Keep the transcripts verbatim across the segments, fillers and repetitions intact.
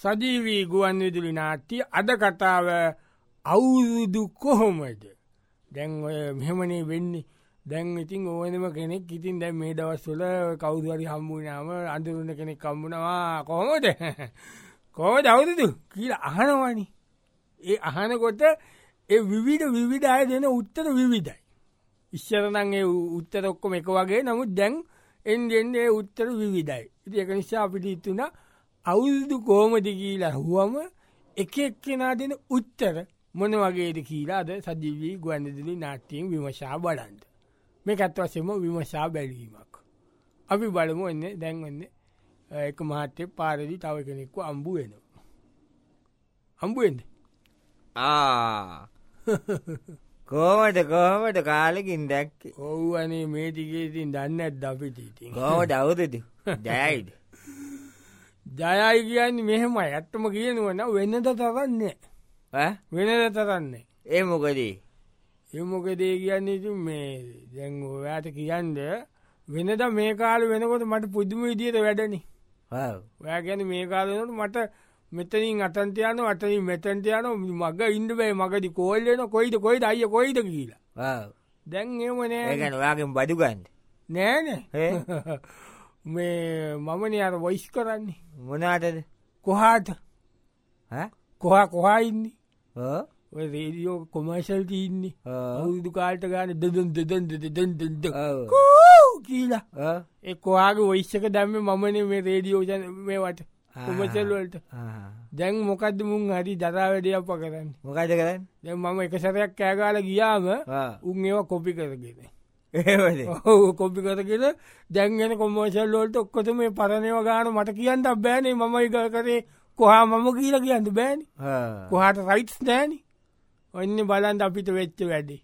සජීවී ගුවන් විදුලි නාට්‍ය අද කතාව අවුරුදු කොහොමද? දැන් ඔය මෙහෙමනේ වෙන්නේ. දැන් ඉතින් ඕනම කෙනෙක් ඉතින් දැන් මේ දවස්වල කවුරු හරි හම්බ වුණාම අඳුරන කෙනෙක් හම්බුණා කොහොමද? කොහොමද අවුරුදු කියලා අහනවනේ. ඒ අහනකොට ඒ විවිධ විවිධ අය දෙන උත්තර විවිධයි. ඉස්සර නම් ඒ උත්තර ඔක්කොම එක වගේ. නමුත් දැන් එන්නේ එන්නේ උත්තර විවිධයි. ඉතින් ඒක නිසා අපිට හිතුණා අවුරුදු කොහොමද කියලා අහුවම එක එක්කෙනා දෙන උත්තර මොන වගේද කියලා අද සජීවී ගුවන් විදුලි නාට්‍යයෙන් විමසා බලන්න. මේකත් වශයෙන්ම විමසා බැලීමක්. අපි බලමු එන්නේ දැන් එන්නේ එක මහත්තයෙක් පාරේදී තව කෙනෙක්ව අම්බු වෙනවා. අම්බු වෙන්නේ? ආ කොහොමද කොහොමද කාලෙකින් දැක්කේ? ඔව් අනේ මේ ටිකේ ඉතින් දන්නේ නැද්ද අපිට ඉතින්. කොහොමද අවුරුදු? ජයයිද? ජයයි කියන්නේ මෙහෙමයි. ඇත්තම කියනවා නම් වෙනද තරන්නේ. ඈ වෙනද තරන්නේ. ඒ මොකද? ඒ මොකද කියන්නේ ඉතින් මේ දැන් ඔයාට කියන්නේ වෙනද මේ කාලේ වෙනකොට මට පුදුම විදියට වැඩනේ. ඔව්. ඔයා කියන්නේ මේ කාලේ වෙනකොට මට මෙතනින් අතන්ට යනවා අතනින් මෙතනට යනවා මග ඉන්න බෑ මගදී කෝල් වෙනවා කොයිද කොයිද අයියා කොයිද කියලා. ඔව්. දැන් එහෙම නෑ. ඒ කියන්නේ ඔයාගෙන් බඩු ගන්න. නෑ නෑ. මේ මමනේ අර වොයිස් කරන්නේ. මොනවටද? කොහාට? ඈ? කොහා කොහා ඉන්නේ? ඔව්. ඔය රේඩියෝ කොමර්ෂල් තියෙන්නේ. ඔව්. අවුරුදු කාලට ගානේ දදන් දදන් දදන් දදන් ඔව්. කෝ කියලා. ඔව්. ඒ කොහාගේ වොයිස් එක දැම්මේ මමනේ මේ රේඩියෝ මේවට කොමර්ෂල් වලට. ආ. දැන් මොකද්ද මුන් හරි දරා වැඩේ අප කරන්නේ? මොකද කරන්නේ? දැන් මම එක සැරයක් කෑ ගාලා ගියාම ආ. උන් ඒවා කොපි කරගෙන. එහෙමද? ඔව් කොපි කරගෙන දැන් එන කොමර්ෂල් වලට ඔක්කොම මේ පරණ ඒවා ගාන මට කියන්න බෑනේ මම ඒක කරේ කොහා මම කියලා කියන්න බෑනේ. ආ. කොහාට රයිට්ස් නැහැනේ. ඔන්නේ බලන්න අපිට වෙච්ච වැඩේ.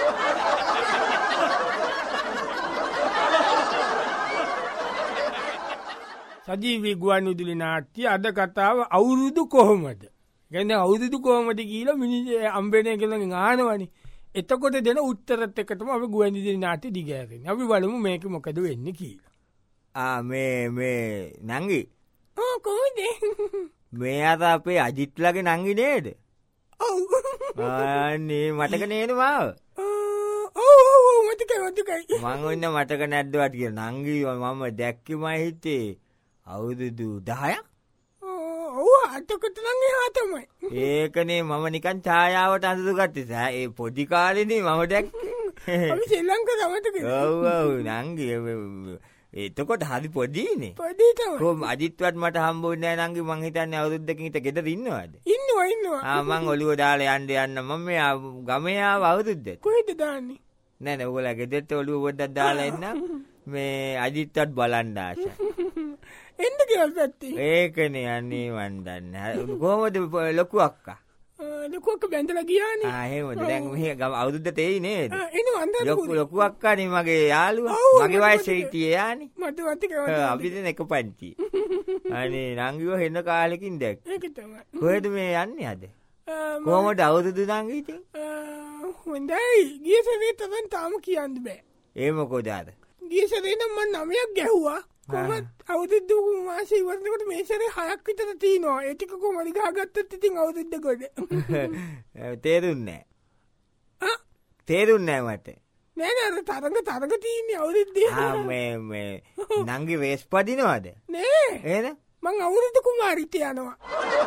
සජීවී ගුවන් විදුලි නාට්‍ය අද කතාව අවුරුදු කොහොමද? කියන්නේ අවුරුදු කොහොමද කියලා මිනිස්සු අම්බෙනේ කියලා අහනවනේ. එතකොට දෙන උත්තරත් එක්ක තමයි අපි ගුවන් විදුලි නාට්‍ය දිගහැරෙන්නේ. අපි බලමු මේක මොකද වෙන්නේ කියලා. ආ මේ මේ නංගි. ඔව් කොහොමද? මේ අත අපේ අජිත්ලාගේ නංගි නේද? ඔව්. අනේ මතක නේද මාව? ඔව් ඔව් මතකයි මතකයි. මං ඔන්න මතක නැද්දවත් කියලා නංගි මම දැක්කේ මම හිතේ අවුරුදු දහයක්. ඔව් අතකට නම් එහා තමයි. ඒකනේ මම නිකන් ඡායාවට අඳුරගත්තේ. ඒ පොඩි කාලේනේ මම දැක්කේ. අපි ශ්‍රී ලංකාවේ මතකද? ඔව් ඔව් නංගි එතකොට හරි පොඩිනේ. පොඩි තමයි. කොහොම අජිත්වත් මට හම්බුනේ නැහැ නංගි මං හිතන්නේ අවුරුද්දකින් හිට ගෙදර ඉන්නවද? ඉන්නවා ඉන්නවා. ආ මං ඔළුව දාලා යන්න යන්න මම මේ ගමේ ආව අවුරුද්දට. කොහෙද දාන්නේ? නෑ නෑ ඔයගොල්ලෝ ගෙදරට ඔළුව පොඩ්ඩක් දාලා එන්න මේ අජිත්වත් බලන්න ආසයි. එන්න කියලා පැත්තේ. ඒකනේ අනේ මන් දන්නේ. කොහොමද ලොකු අක්කා? ලොකු අක්කා බැඳලා ගියානේ. ආ එහෙමද? දැන් මෙහෙ අවුරුද්දට එයි නේද? ආ එනවා අnder ලොකු ලොකු අක්කානේ මගේ යාළුවා. මගේ වයසේ හිටියේ යානේ. මට මතකයි. අපි දැන් එක පන්ති. අනේ නංගිව හෙන කාලෙකින් දැක්ක. ඒක තමයි. කොහෙද මේ යන්නේ අද? කොහොමද අවුරුදු නංගි ඉතින්? හොඳයි. ගිය සැරේ තරම් තාම කියන්න බෑ. ඒ මොකද අද? ගිය සැරේ නම් මම නවයක් ගැහුවා. කොහොමද අවුරුදු මාසේ ඉවරනකොට මේ සැරේ හයක් විතර තියෙනවා. ඒ ටික කොහොමද ගහගත්තත් ඉතින් අවුරුද්ද කොට. තේරුන්නේ නැහැ. ආ තේරුන්නේ නැහැ මට. නෑ නෑ තරඟ තරඟ තියෙන්නේ අවුරුද්දේ. ආ මේ මේ නංගි රේස් පදිනවද? නෑ. එහෙනම් මං අවුරුදු කුමාරිට යනවා.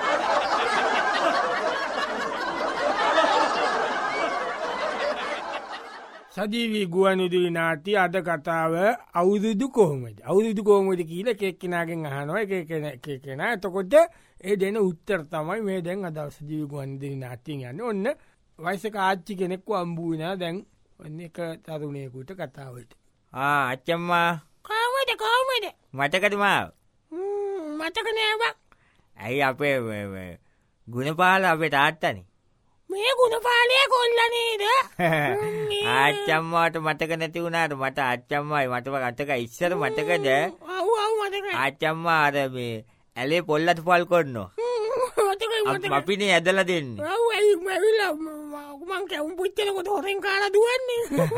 සජීවී ගුවන් විදුලි නාට්‍ය අද කතාව අවුරුදු කොහොමද? අවුරුදු කොහොමද කියලා එක එක්කෙනාගෙන් අහනවා එක එක එක්කෙනා. එතකොට ඒ දෙන උත්තර තමයි මේ දැන් අද සජීවී ගුවන් විදුලි නාට්‍යයෙන් යන්නේ. ඔන්න වයසක ආච්චි කෙනෙක්ව අම්බු වෙනා දැන් ඔන්න එක තරුණයෙකුට කතාවට. ආ අච්චම්මා කොහොමද කොහොමද? මතකද මාව? ම්ම් මතක නෑ බං. ඇයි අපේ මේ ගුණපාල අපේ තාත්තනේ. මේ ගුණපාලයේ කොල්ලා නේද? ආච්චම්මාට මතක නැති වුණාට මට ආච්චම්මායි මට මතක ඉස්සර මතකද? ඔව් ඔව් මතකයි. ආච්චම්මා අර මේ ඇලේ පොල්ලත් පල් කරනවා. මතකයි මතකයි. අපිනේ ඇදලා දෙන්නේ. ඔව් ඇයි මැවිලා මං කැවුම් පුච්චනකොට හොරෙන් කාලා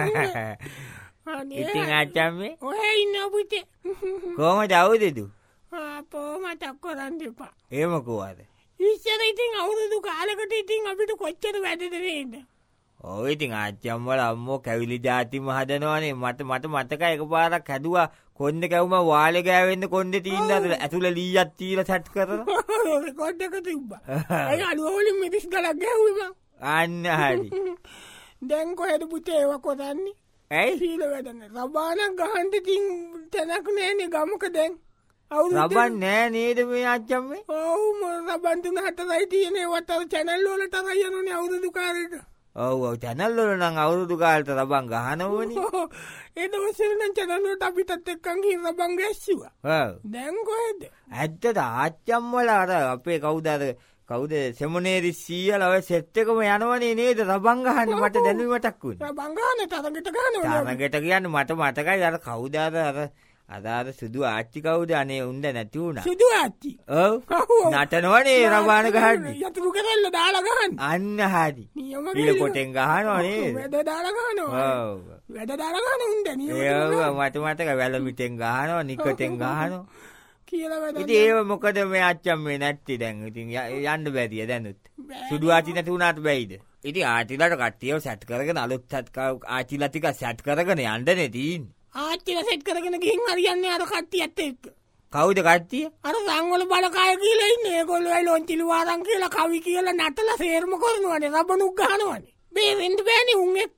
දුවන්නේ. ඉතින් ආච්චම්මේ ඔය ඉන්න පුතේ. කොහමද අවුරුදු? අපෝ මතක් කරන්න එපා. ඒමකුවද ඉස්සර ඉතින් අවුරුදු කාලකට ඉතින් අපිට කොච්චර වැඩදරේද. ඔය ඉතින් ආච්චම්වල අම්මෝ කැවිලි ජාතිම හදනවනේ මට මට මතක එක පාරක් හැදවා කොන්න කැවම වාල ගෑවෙන්න කොන්ඩ තිීන්ද ඇතුළ ලීයත් තීර සැට් කරන කොඩ්ඩක තිබ්බ අඩුවලින් මිරිස් ගලක් ගැවීම අන්න හරි දැන් කොහෙද පුතේ ඒව කොතන්නේ ඇයි සීල වැඩන්න රබානක් ගහන්ට තින් තැනක් නෑනේ ගමක දැන් රබන් නෑ නේද මේ අච්චම්මේ ඔවුම රබන්තුන හටරයි තියනේ වත්තර චැනල්ලෝලට රයනුනේ අවුරුදු කාරයට ඔව චැනල්ලොල නම් අවුරුදු කාලට රබන් ගහනවනි ඒ දවසරන චැනල්ලෝට අපිටත් එක්කන් හි රබන් ගැස්සිව දැන් කොහෙද ඇත්තට ආච්චම්වල අර අපේ කවුදර කවුද සෙමනේරි සීයල ඔය සෙට් එකම යනවනේ නේද රබන් ගහන්න මට දැනුමටක් වුණා රබන් ගහන්න තරගෙට ගහනවා තරගෙට කියන්න මට මතකයි අර කවුද අර අර අදාද සුදු ආච්චි කවුද අනේ උන්ද නැති වුණා සුදු ආච්චි ඔව් නටනවනේ රබාන ගහන්නේ යතුරු කරල්ල දාලා ගහන්න අන්න හරි ඊළ කොටෙන් ගහනවා නේද වැඩ දාලා ගහනවා ඔව් වැඩ දාලා ගහන උන්ද නියම ඒව මට මතක වැල මිටෙන් ගහනවා නිකටෙන් ගහනවා කියලා වැඩ ඉතින් ඒව මොකද මේ අච්චම් මේ නැත්තේ දැන් ඉතින් යන්න බැරිය දැනුත් සුදු ආච්චි නැති වුණාට බැයිද ඉතින් ආච්චිලාට කට්ටියව සැට් කරගෙන අලුත් සැට් ආච්චිලා ටික සැට් කරගෙන යන්නනේ තියෙන්නේ ආච්චිලා සෙට් කරගෙන ගිහින් හරියන්නේ අර කට්ටියත් එක්ක කවුද කට්ටිය අර සංවල බලකාය කියලා ඉන්නේ ඒගොල්ලෝ ඒ ලොන්චිලු වාරන් කියලා කවි කියලා නටලා සේරම කරනවානේ රබනුක් ගහනවානේ මේ වෙන්න බෑනේ උන් එක්ක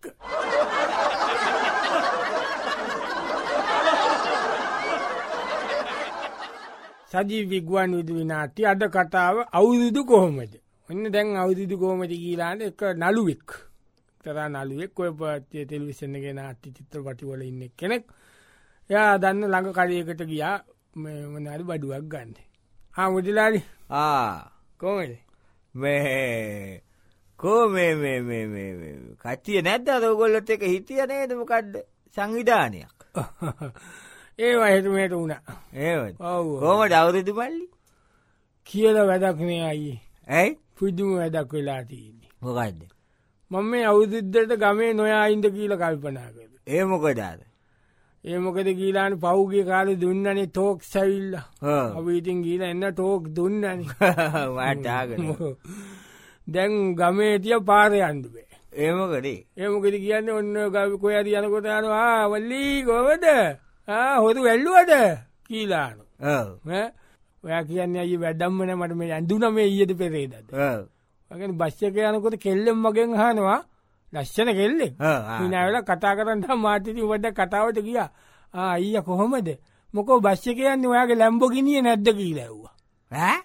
සජීවී ගුවන් විදුලි නාට්‍ය අද කතාව අවුරුදු කොහොමද ඔන්න දැන් අවුරුදු කොහොමද කියලානේ එක නළුවෙක් තරා නළුවෙක් ඔය ටෙලිවිෂන් එකේ නාට්‍ය චිත්‍රපටි වල ඉන්න කෙනෙක් එයා දන්න ළඟ කඩේකට ගියා මේ මොනාරි බඩුවක් ගන්න. ආ මුදිලාරි ආ කොහමද මේ කො මේ මේ මේ මේ කට්ටිය නැද්ද අර ඔයගොල්ලොත් එක හිටිය නේද මොකද්ද සංවිධානයක් ඒ වයිට මේට උනා ඒවද ඔව් කොහමද අවුරුදු මල්ලි කියලා වැඩක් නෑ අයියේ ඇයි පුදුම වැඩක් වෙලා තියෙන්නේ මොකද්ද මම මේ අවුරුද්දට ගමේ නොයා ඉඳ කියලා කල්පනා කරා ඒ මොකද අර ඒ මොකද ගීලානේ පහුගිය කාලේ දුන්නනේ ටෝක්ස් ඇවිල්ලා අපි ඉතින් ගීලා එන්න ටෝක් දුන්නනේ මට ආගෙන දැන් ගමේ තිය පාරේ යන්න බෑ ඒ මොකද ඒ මොකද කියන්නේ ඔන්න කොයි හරි යනකොට යනවා ආ වල්ලි කොහමද ආ හොරු වැල්ලුවද කියලා ඔව් ඈ ඔයා කියන්නේ අයියේ වැඩම්ම නෑ මට මේ ඇඳුනා මේ ඊයේද පෙරේදද ඔව් මගෙන් බස් එකේ යනකොට කෙල්ලෙන් මගෙන් අහනවා ලස්සන කෙල්ලෙක් මිනාවල කතා කරන් තමයි මාත් ඉතින් වඩ කතාවට ගියා ආ අයියා කොහමද මොකෝ බස් එකේ යන්නේ ඔයාගේ ලැම්බෝගිනිය නැද්ද කියලා ඇහුවා ඈ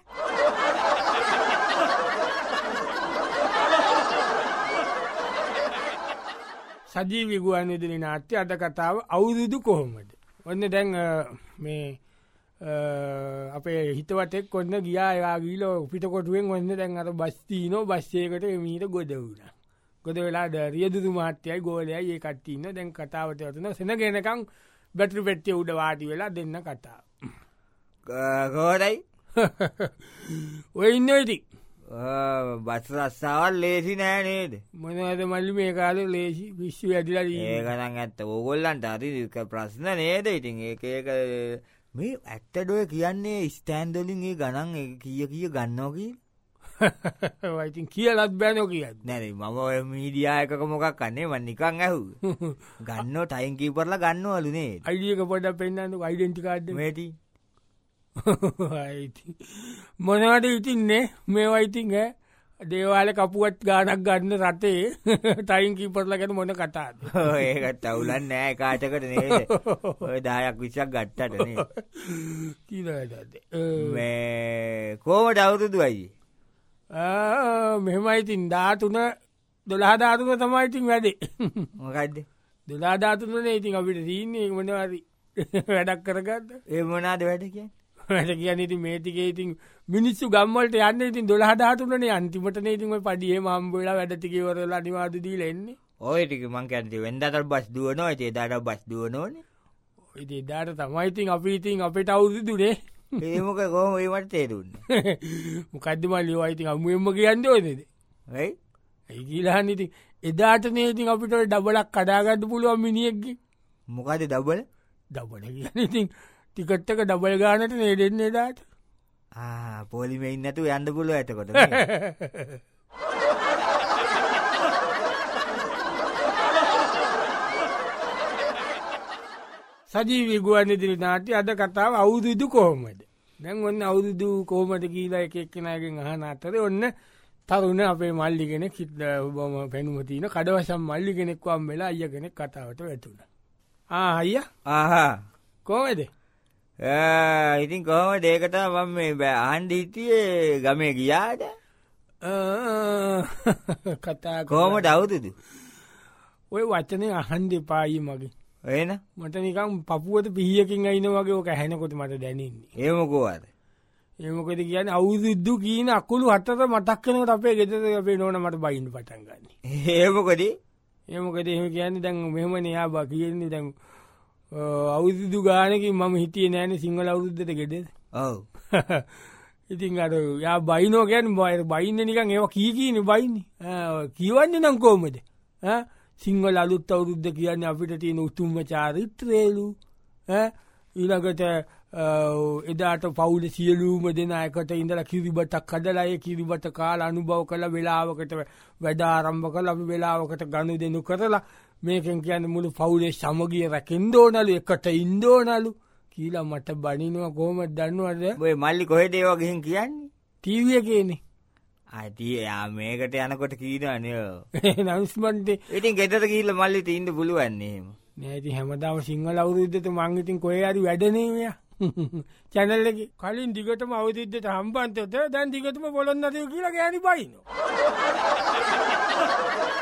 සජීවී ගුවන් විදුලි නාට්‍ය අද කතාව අවුරුදු කොහොමද ඔන්න දැන් මේ අපේ හිතවතෙක් ඔන්න ගියා එයා ගිහලා පිටකොටුවෙන් ඔන්න දැන් අර බස් තිනෝ බස් එකකට එමීට ගොඩ වුණා. ගොඩ වෙලා රියදුදු මහත්තයයි ගෝලයයි ඒ කට්ටිය ඉන්න දැන් කතාවට යතුන සෙනගෙනකන් බැටරි පෙට්ටිය උඩ වාඩි වෙලා දෙන්න කතාව. කොහොමදයි? ඔය ඉන්නේ ඉතින්. බස් රස්සාවල් ලේසි නෑ නේද? මොනවද මල්ලි මේ කාලේ ලේසි විශ්ව වැඩිලා ඉන්නේ. ඒක නම් ඇත්ත. ඕගොල්ලන්ට හරි ප්‍රශ්න නේද ඉතින් ඒක ඒක මේ ඇත්තඩොය කියන්නේ ස්ටෑන්ඩ් වලින් ඒ ගණන් කීය කීය ගන්නවා කියලා. ඔය ඉතින් කියලාත් බෑනෝ කියන්නේ. නෑ නෑ මම ඔය මීඩියා එකක මොකක් අන්නේ මම නිකන් ඇහුවා. ගන්නෝ ටයිම් කීපර්ලා ගන්නවලු නේද? අයිඩි එක පොඩ්ඩක් පෙන්නන්නකෝ අයිඩෙන්ටි කාඩ් එක. මේටි. මොනවද ඉතින්නේ මේවා ඉතින් ඈ දේවාල කපුවත් ගානක් ගන්න රටේ ටයිම් කීපර්ලා ගැන මොන කතාවද? ඒකට අවුලක් නෑ කාටකට නේද? ඔය දහයක් විස්සක් ගත්තට නේද? කීයද? මේ කොහමද අවුරුදු අයියේ? ආ මෙහෙමයි ඉතින් දහතුන දොළහ දහතුන තමයි ඉතින් වැඩේ. මොකද්ද? දොළහ දහතුනේ ඉතින් අපිට තියෙන්නේ මොනවා හරි වැඩක් කරගන්න. ඒ මොනවාද වැඩ කියන්නේ? වැඩ කියන්නේ ඉතින් මේ ටිකේ ඉතින් මිනිස්සු ගම් වලට යන්නේ ඉතින් දොළහ දහතුනේ අන්තිමටනේ ඉතින් ඔය පඩියේ හම්බ වෙලා වැඩ ටික ඉවර වෙලා අනිවාර්ය දීලා එන්නේ. ඔය ටික මං කියන්නේ වෙන්දාට බස් දුවනවා ඉතින් එදාට බස් දුවනෝනේ. ඔය ඉතින් එදාට තමයි ඉතින් අපි ඉතින් අපිට අවුරුදුනේ. ඒ මොකද කොහොම ඒ මට තේරුන්නේ? මොකද්ද මල්ලි ඔය ඉතින් අමුෙම්ම කියන්නේ ඔයද? ඇයි? ඒ ගිලාන්නේ ඉතින් එදාටනේ ඉතින් අපිට ඩබලක් කඩා ගන්න පුළුවන් මිනිහෙක්ගේ. මොකද ඩබල්? ඩබල් කියන්නේ ඉතින් ටිකට්ටක ඩබල් ගානට නේදෙන්නේ දාට පෝලිම ඉන්නතු යන්න පුලුව ඇතකොට සජීවී ගුවන්විදුලි නාට්‍ය අද කතාව අවුරුදු කොහොමද? දැන් ඔන්න අවුරුදු කොහොමද කියලා එක එක්කෙනාගෙන් අහන අතරේ ඔන්න තරුණ අපේ මල්ලි කෙනෙක් බොම පෙනුම තියෙන කඩවසම් මල්ලි කෙනෙක් වම් වෙලා අයියා කෙනෙක් කතාවට වැටුණා. ආ අයියා ආහා කොහමද? ඉතින් කොහොමද ඒකට මම මේ අහන්න හිටියේ ගමේ ගියාද? කතා කොහොමද අවුරුදු? ඔය වචනේ අහන්න එපා අයියේ මගේ. එන මට නිකන් පපුවට පිහියකින් අයින වගේ ඕක ඇහෙනකොට මට දැනෙන්නේ. ඒ මොකෝද? ඒ මොකද කියන්නේ අවුරුදු කීන අකුළු හතර මතක් වෙනකොට අපේ ගෙදර අපේ නෝනා මට බයින්න පටන් ගන්න. ඒ මොකද? ඒ මොකද එහෙම කියන්නේ දැන් මෙහෙමනේ ආ බා කියන්නේ දැන් අවුරුදු ගානකින් මම හිටියේ නෑනේ සිංහල අවුරුද්දට ගෙදර. ඔව්. ඉතින් අර යා බයිනෝ කියන්නේ බයින්නේ නිකන් ඒවා කී කීනේ බයින්නේ. ආ කියවන්නේ නම් කොහමද? ආ සිංහල අලුත් අවුරුද්ද කියන්නේ අපිට තියෙන උතුම්ම චාරිත්‍රයලු. ඈ ඊළඟට එදාට පවුලේ සියලුම දෙනා එකට ඉඳලා කිරිබතක් කඩලා ඒ කිරිබත කාලා අනුභව කළ වෙලාවකට වැඩ ආරම්භ කළා අපි වෙලාවකට ගනුදෙනු කරලා මේකෙන් කියන්නේ මුළු පවුලේ සමගිය රැකෙන්න ඕනලු එකට ඉන්න ඕනලු කියලා මට බනිනවා කොහොමද දන්නවද? ඔය මල්ලි කොහෙද ඒවා ගිහින් කියන්නේ? ටීවී එකේනේ. ආදී යා මේකට යනකොට කීනවනේ. ඇනවුස්මන්ට් ඉතින් ගෙදර ගිහිල්ලා මල්ලිට ඉන්න පුළුවන් නේ එහෙම. නෑ ඉතින් හැමදාම සිංහල අවුරුද්දට මං ඉතින් කොහේ හරි වැඩනේ මෙයා. channel එකේ කලින් දිගටම අවුරුද්දට හම්බන්තොත් දැන් දිගටම පොළොන්නරුව කියලා ගෑණි බයිනෝ.